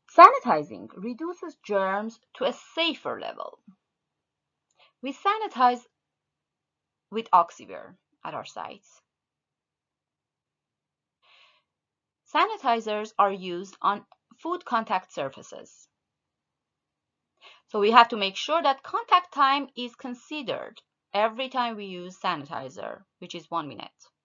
Sanitizing reduces germs to a safer level. We sanitize with Oxivir at our sites. Sanitizers are used on food contact surfaces. So we have to make sure that contact time is considered every time we use sanitizer, which is 1 minute.